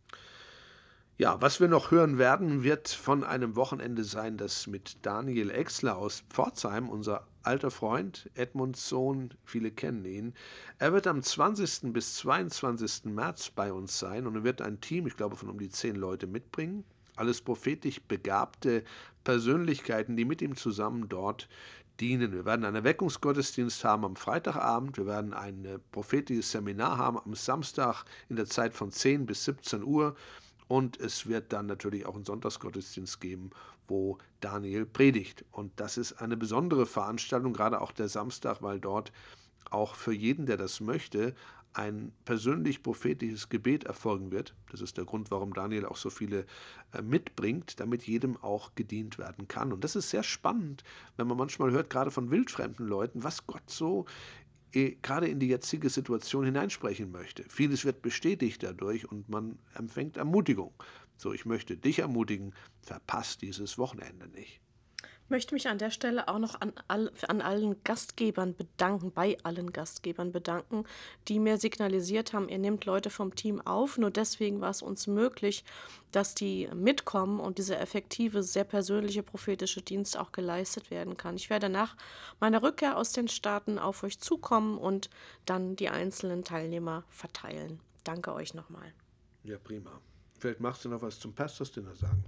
Ja, was wir noch hören werden, wird von einem Wochenende sein, das mit Daniel Exler aus Pforzheim, unser alter Freund, Edmunds Sohn, viele kennen ihn. Er wird am 20. bis 22. März bei uns sein und er wird ein Team, ich glaube, von um die 10 Leute mitbringen. Alles prophetisch begabte Persönlichkeiten, die mit ihm zusammen dort dienen. Wir werden einen Erweckungsgottesdienst haben am Freitagabend, wir werden ein prophetisches Seminar haben am Samstag in der Zeit von 10 bis 17 Uhr und es wird dann natürlich auch einen Sonntagsgottesdienst geben, wo Daniel predigt. Und das ist eine besondere Veranstaltung, gerade auch der Samstag, weil dort auch für jeden, der das möchte, ein persönlich prophetisches Gebet erfolgen wird. Das ist der Grund, warum Daniel auch so viele mitbringt, damit jedem auch gedient werden kann. Und das ist sehr spannend, wenn man manchmal hört, gerade von wildfremden Leuten, was Gott so gerade in die jetzige Situation hineinsprechen möchte. Vieles wird bestätigt dadurch und man empfängt Ermutigung. So, ich möchte dich ermutigen, verpasst dieses Wochenende nicht. Ich möchte mich an der Stelle auch noch an allen Gastgebern bedanken, bei allen Gastgebern bedanken, die mir signalisiert haben, ihr nehmt Leute vom Team auf. Nur deswegen war es uns möglich, dass die mitkommen und dieser effektive, sehr persönliche prophetische Dienst auch geleistet werden kann. Ich werde nach meiner Rückkehr aus den Staaten auf euch zukommen und dann die einzelnen Teilnehmer verteilen. Danke euch nochmal. Ja, prima. Vielleicht magst du noch was zum Pastors-Dinner sagen.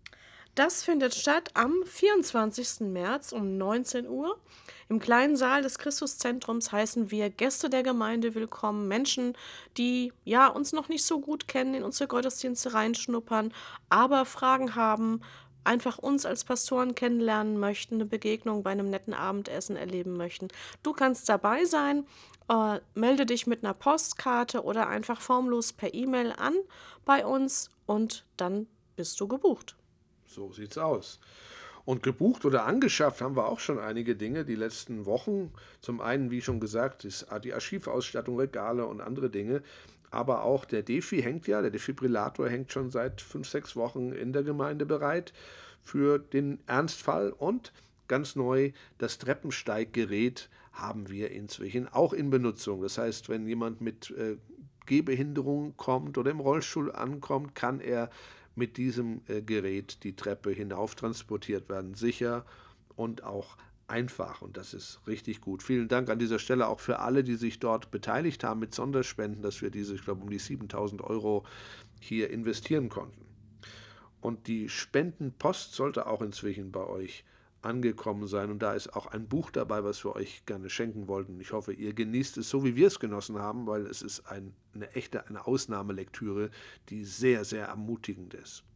Das findet statt am 24. März um 19 Uhr. Im kleinen Saal des Christuszentrums heißen wir Gäste der Gemeinde willkommen, Menschen, die ja uns noch nicht so gut kennen, in unsere Gottesdienste reinschnuppern, aber Fragen haben, einfach uns als Pastoren kennenlernen möchten, eine Begegnung bei einem netten Abendessen erleben möchten. Du kannst dabei sein, melde dich mit einer Postkarte oder einfach formlos per E-Mail an bei uns und dann bist du gebucht. So sieht's aus. Und gebucht oder angeschafft haben wir auch schon einige Dinge die letzten Wochen. Zum einen, wie schon gesagt, die Archivausstattung, Regale und andere Dinge. Aber auch der der Defibrillator hängt schon seit 5, 6 Wochen in der Gemeinde bereit für den Ernstfall. Und ganz neu, das Treppensteiggerät haben wir inzwischen auch in Benutzung. Das heißt, wenn jemand mit Gehbehinderung kommt oder im Rollstuhl ankommt, kann er mit diesem Gerät die Treppe hinauf transportiert werden. Sicher und auch einfach. Und das ist richtig gut. Vielen Dank an dieser Stelle auch für alle, die sich dort beteiligt haben mit Sonderspenden, dass wir diese, ich glaube, um die 7.000 Euro hier investieren konnten. Und die Spendenpost sollte auch inzwischen bei euch angekommen sein. Und da ist auch ein Buch dabei, was wir euch gerne schenken wollten. Ich hoffe, ihr genießt es so, wie wir es genossen haben, weil es ist eine Ausnahmelektüre, die sehr, sehr ermutigend ist.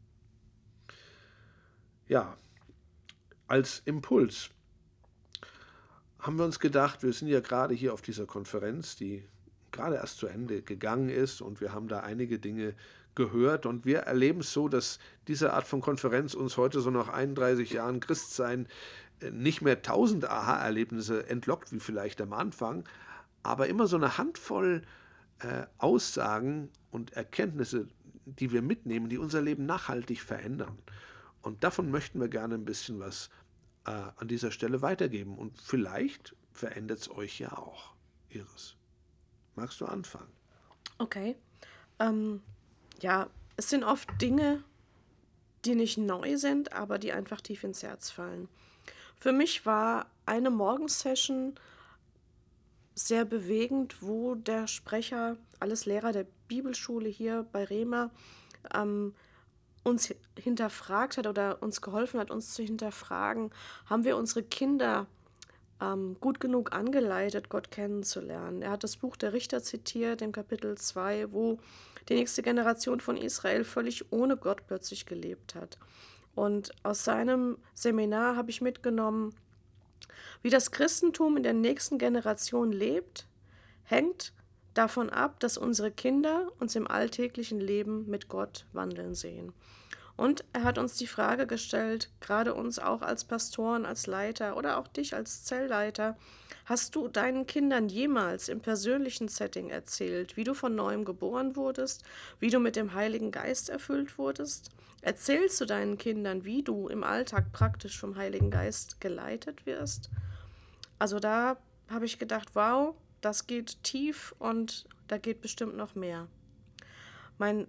Ja, als Impuls haben wir uns gedacht, wir sind ja gerade hier auf dieser Konferenz, die gerade erst zu Ende gegangen ist, und wir haben da einige Dinge gehört, und wir erleben es so, dass diese Art von Konferenz uns heute so nach 31 Jahren Christsein nicht mehr 1000 Aha-Erlebnisse entlockt, wie vielleicht am Anfang, aber immer so eine Handvoll Aussagen und Erkenntnisse, die wir mitnehmen, die unser Leben nachhaltig verändern. Und davon möchten wir gerne ein bisschen was an dieser Stelle weitergeben. Und vielleicht verändert es euch ja auch, Iris. Magst du anfangen? Okay. Ja, es sind oft Dinge, die nicht neu sind, aber die einfach tief ins Herz fallen. Für mich war eine Morgensession sehr bewegend, wo der Sprecher, alles Lehrer der Bibelschule hier bei Rema, uns hinterfragt hat oder uns geholfen hat, uns zu hinterfragen, haben wir unsere Kinder gut genug angeleitet, Gott kennenzulernen. Er hat das Buch der Richter zitiert, im Kapitel 2, wo die nächste Generation von Israel völlig ohne Gott plötzlich gelebt hat. Und aus seinem Seminar habe ich mitgenommen, wie das Christentum in der nächsten Generation lebt, hängt davon ab, dass unsere Kinder uns im alltäglichen Leben mit Gott wandeln sehen. Und er hat uns die Frage gestellt, gerade uns auch als Pastoren, als Leiter oder auch dich als Zellleiter, hast du deinen Kindern jemals im persönlichen Setting erzählt, wie du von neuem geboren wurdest, wie du mit dem Heiligen Geist erfüllt wurdest? Erzählst du deinen Kindern, wie du im Alltag praktisch vom Heiligen Geist geleitet wirst? Also da habe ich gedacht, wow, das geht tief und da geht bestimmt noch mehr. Mein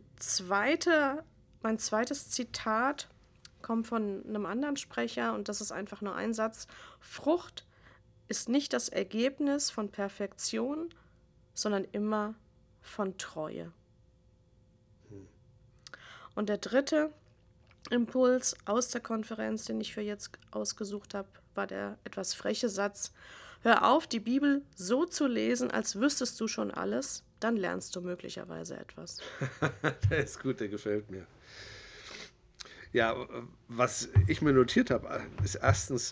zweites Zitat kommt von einem anderen Sprecher und das ist einfach nur ein Satz. Frucht ist nicht das Ergebnis von Perfektion, sondern immer von Treue. Und der dritte Impuls aus der Konferenz, den ich für jetzt ausgesucht habe, war der etwas freche Satz. Hör auf, die Bibel so zu lesen, als wüsstest du schon alles, dann lernst du möglicherweise etwas. Der ist gut, der gefällt mir. Ja, was ich mir notiert habe, ist erstens,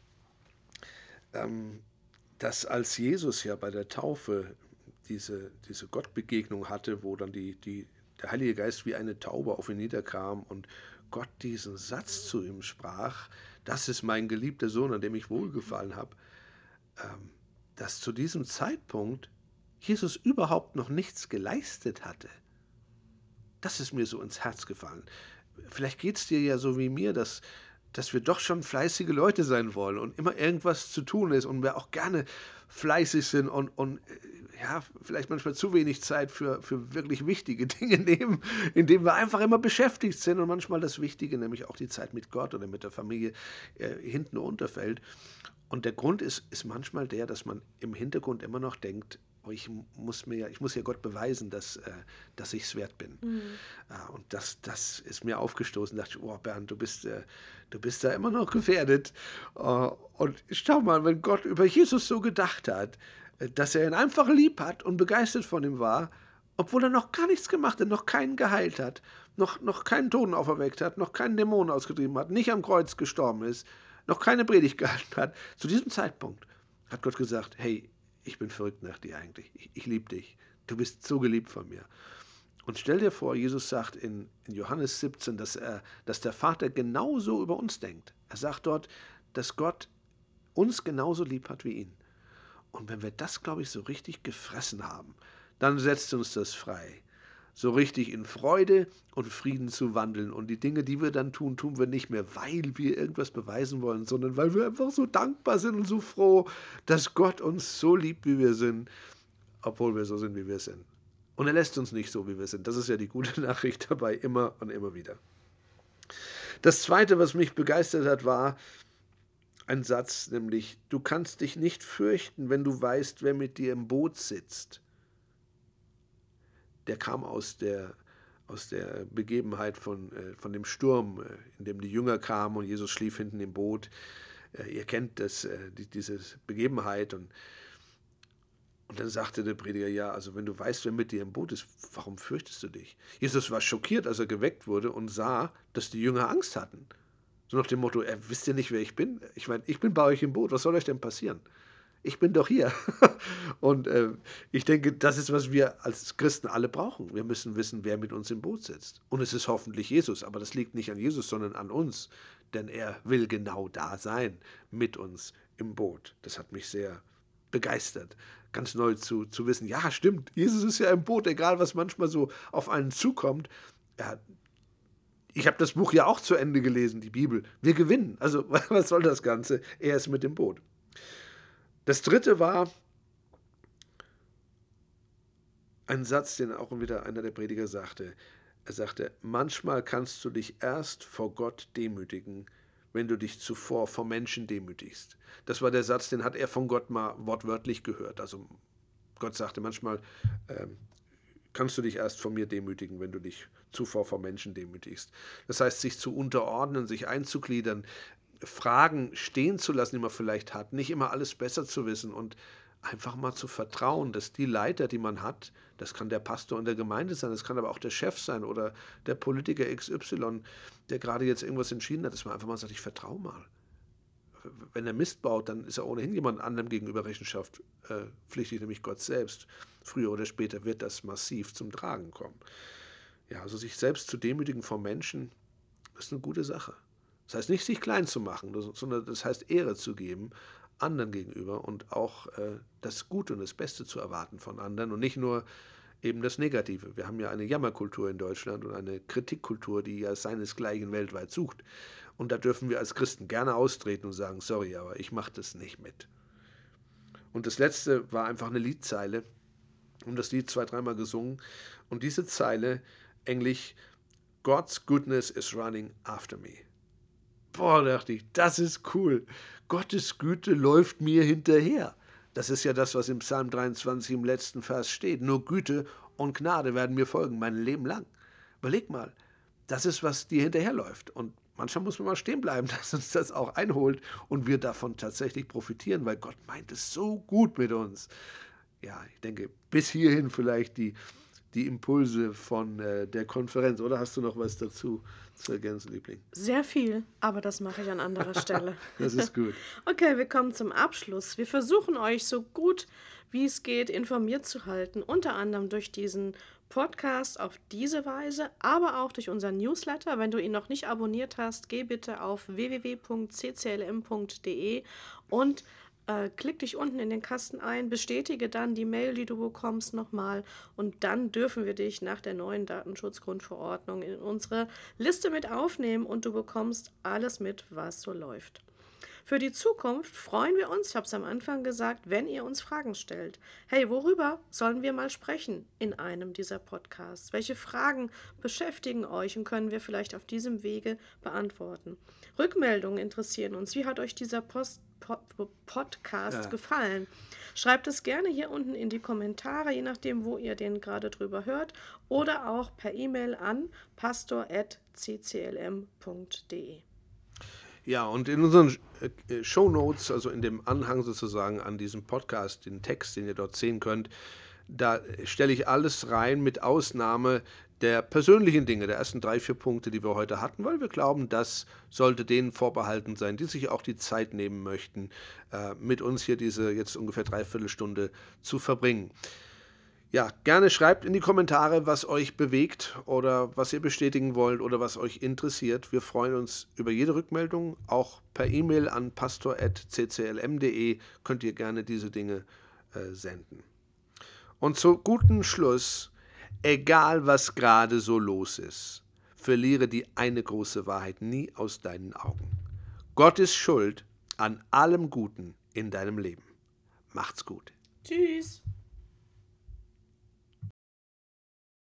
dass als Jesus ja bei der Taufe diese Gottbegegnung hatte, wo dann der Heilige Geist wie eine Taube auf ihn niederkam und Gott diesen Satz zu ihm sprach, das ist mein geliebter Sohn, an dem ich wohlgefallen habe, dass zu diesem Zeitpunkt Jesus überhaupt noch nichts geleistet hatte. Das ist mir so ins Herz gefallen. Vielleicht geht es dir ja so wie mir, dass wir doch schon fleißige Leute sein wollen und immer irgendwas zu tun ist und wir auch gerne fleißig sind und ja, vielleicht manchmal zu wenig Zeit für wirklich wichtige Dinge nehmen, indem wir einfach immer beschäftigt sind und manchmal das Wichtige, nämlich auch die Zeit mit Gott oder mit der Familie, hinten runterfällt. Und der Grund ist manchmal der, dass man im Hintergrund immer noch denkt, oh, ich muss ja Gott beweisen, dass ich es wert bin. Mhm. Und das ist mir aufgestoßen. Da dachte ich, oh Bernd, du bist da immer noch gefährdet. Und schau mal, wenn Gott über Jesus so gedacht hat, dass er ihn einfach lieb hat und begeistert von ihm war, obwohl er noch gar nichts gemacht hat, noch keinen geheilt hat, noch keinen Toten auferweckt hat, noch keinen Dämonen ausgetrieben hat, nicht am Kreuz gestorben ist, noch keine Predigt gehalten hat. Zu diesem Zeitpunkt hat Gott gesagt, hey, ich bin verrückt nach dir eigentlich. Ich liebe dich. Du bist so geliebt von mir. Und stell dir vor, Jesus sagt in Johannes 17, dass der Vater genauso über uns denkt. Er sagt dort, dass Gott uns genauso lieb hat wie ihn. Und wenn wir das, glaube ich, so richtig gefressen haben, dann setzt uns das frei, so richtig in Freude und Frieden zu wandeln. Und die Dinge, die wir dann tun, tun wir nicht mehr, weil wir irgendwas beweisen wollen, sondern weil wir einfach so dankbar sind und so froh, dass Gott uns so liebt, wie wir sind, obwohl wir so sind, wie wir sind. Und er lässt uns nicht so, wie wir sind. Das ist ja die gute Nachricht dabei, immer und immer wieder. Das Zweite, was mich begeistert hat, war ein Satz, nämlich: Du kannst dich nicht fürchten, wenn du weißt, wer mit dir im Boot sitzt. Der kam aus der Begebenheit von dem Sturm, in dem die Jünger kamen und Jesus schlief hinten im Boot. Ihr kennt diese Begebenheit. Und dann sagte der Prediger, ja, also wenn du weißt, wer mit dir im Boot ist, warum fürchtest du dich? Jesus war schockiert, als er geweckt wurde und sah, dass die Jünger Angst hatten. So nach dem Motto, wisst ihr nicht, wer ich bin? Ich meine, ich bin bei euch im Boot, was soll euch denn passieren? Ich bin doch hier. Und ich denke, das ist, was wir als Christen alle brauchen. Wir müssen wissen, wer mit uns im Boot sitzt. Und es ist hoffentlich Jesus, aber das liegt nicht an Jesus, sondern an uns. Denn er will genau da sein, mit uns im Boot. Das hat mich sehr begeistert, ganz neu zu wissen, ja, stimmt, Jesus ist ja im Boot, egal was manchmal so auf einen zukommt. Ich habe das Buch ja auch zu Ende gelesen, die Bibel. Wir gewinnen. Also was soll das Ganze? Er ist mit im Boot. Das Dritte war ein Satz, den auch wieder einer der Prediger sagte. Er sagte, manchmal kannst du dich erst vor Gott demütigen, wenn du dich zuvor vor Menschen demütigst. Das war der Satz, den hat er von Gott mal wortwörtlich gehört. Also Gott sagte manchmal, kannst du dich erst vor mir demütigen, wenn du dich zuvor vor Menschen demütigst. Das heißt, sich zu unterordnen, sich einzugliedern, Fragen stehen zu lassen, die man vielleicht hat, nicht immer alles besser zu wissen und einfach mal zu vertrauen, dass die Leiter, die man hat, das kann der Pastor in der Gemeinde sein, das kann aber auch der Chef sein oder der Politiker XY, der gerade jetzt irgendwas entschieden hat, dass man einfach mal sagt, ich vertraue mal. Wenn er Mist baut, dann ist er ohnehin jemand anderem gegenüber Rechenschaft pflichtig, nämlich Gott selbst. Früher oder später wird das massiv zum Tragen kommen. Ja, also sich selbst zu demütigen vor Menschen, ist eine gute Sache. Das heißt nicht, sich klein zu machen, sondern das heißt Ehre zu geben anderen gegenüber und auch das Gute und das Beste zu erwarten von anderen und nicht nur eben das Negative. Wir haben ja eine Jammerkultur in Deutschland und eine Kritikkultur, die ja seinesgleichen weltweit sucht. Und da dürfen wir als Christen gerne austreten und sagen, sorry, aber ich mache das nicht mit. Und das Letzte war einfach eine Liedzeile. Und das Lied 2-3 Mal gesungen. Und diese Zeile, Englisch, God's goodness is running after me. Boah, dachte ich, das ist cool. Gottes Güte läuft mir hinterher. Das ist ja das, was im Psalm 23 im letzten Vers steht. Nur Güte und Gnade werden mir folgen, mein Leben lang. Überleg mal, das ist, was dir hinterherläuft. Und manchmal muss man mal stehen bleiben, dass uns das auch einholt und wir davon tatsächlich profitieren, weil Gott meint es so gut mit uns. Ja, ich denke, bis hierhin vielleicht die Impulse von der Konferenz. Oder hast du noch was dazu zu ergänzen, Liebling? Sehr viel, aber das mache ich an anderer Stelle. Das ist gut. Okay, wir kommen zum Abschluss. Wir versuchen euch so gut wie es geht informiert zu halten, unter anderem durch diesen Podcast auf diese Weise, aber auch durch unseren Newsletter. Wenn du ihn noch nicht abonniert hast, geh bitte auf www.cclm.de und klick dich unten in den Kasten ein, bestätige dann die Mail, die du bekommst, nochmal und dann dürfen wir dich nach der neuen Datenschutzgrundverordnung in unsere Liste mit aufnehmen und du bekommst alles mit, was so läuft. Für die Zukunft freuen wir uns, ich habe es am Anfang gesagt, wenn ihr uns Fragen stellt. Hey, worüber sollen wir mal sprechen in einem dieser Podcasts? Welche Fragen beschäftigen euch und können wir vielleicht auf diesem Wege beantworten? Rückmeldungen interessieren uns. Wie hat euch dieser Podcast gefallen? Schreibt es gerne hier unten in die Kommentare, je nachdem, wo ihr den gerade drüber hört, oder auch per E-Mail an pastor@cclm.de. Ja, und in unseren Shownotes, also in dem Anhang sozusagen an diesem Podcast, den Text, den ihr dort sehen könnt, da stelle ich alles rein mit Ausnahme der persönlichen Dinge, der ersten 3-4 Punkte, die wir heute hatten, weil wir glauben, das sollte denen vorbehalten sein, die sich auch die Zeit nehmen möchten, mit uns hier diese jetzt ungefähr 3/4 Stunde zu verbringen. Ja, gerne schreibt in die Kommentare, was euch bewegt oder was ihr bestätigen wollt oder was euch interessiert. Wir freuen uns über jede Rückmeldung. Auch per E-Mail an pastor@cclm.de könnt ihr gerne diese Dinge senden. Und zu gutem Schluss, egal was gerade so los ist, verliere die eine große Wahrheit nie aus deinen Augen. Gott ist schuld an allem Guten in deinem Leben. Macht's gut. Tschüss.